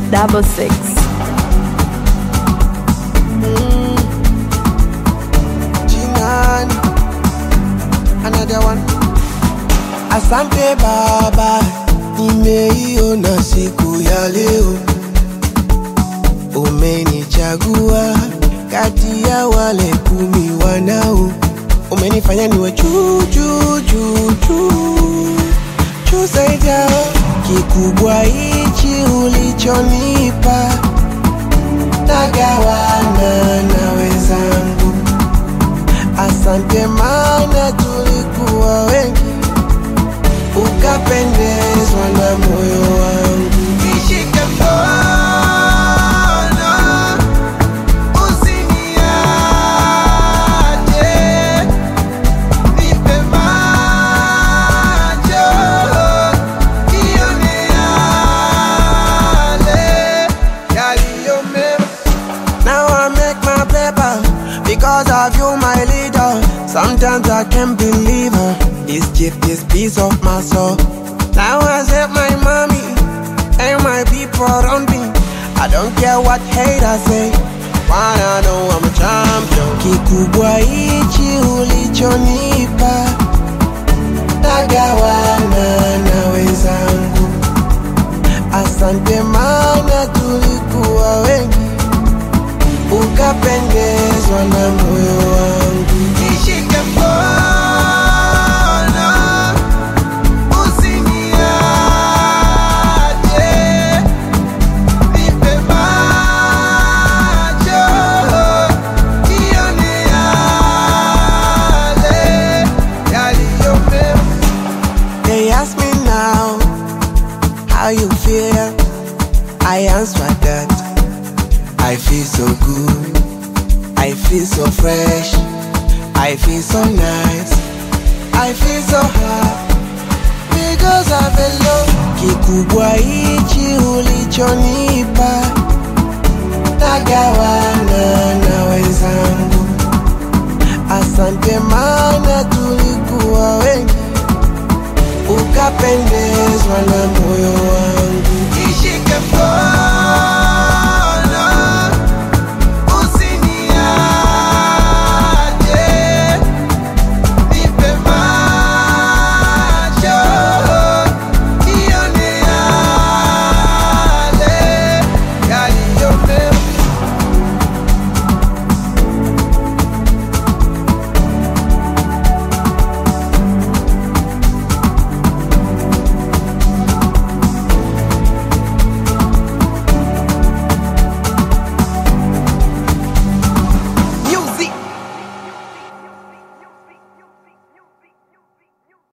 Jinani, another one. Asante Baba, nimeiona siku ya leo. Umenichagua kati ya wale 10 wanao. Umenifanya niwe juu zaidi yao. Kikubwa hichi ulichonipa nagawana na wenzangu. Asante maana tulikuwa wengi, ukapendezwa na moyo wangu. Nishike mkono, usiniache, nipe macho, nione yale yaliyo mema. Now I make my paper because of you, my leader. Sometimes I can't believe her. This gift, this piece of my soul. Now I accept my mommy and my people around me. I don't care what haters say, wanna know I'm a champion. Kikubwa hichi ulichonipa nagawana na wenzangu. Asante maana tulikuwa wengi, ukapendezwa na moyo wangu. Nishike mkono, usiniache, nipe macho, nione yale yaliyo mema. They ask me now, how you feel? I answer that I feel so good, I feel so fresh, I feel so nice, I feel so happy because of the love. Kikubwa hichi ulichonipa nagawana na wenzangu. Asante maana tulikuwa wengi, ukapendezwa na moyo wangu. Nishike mkono,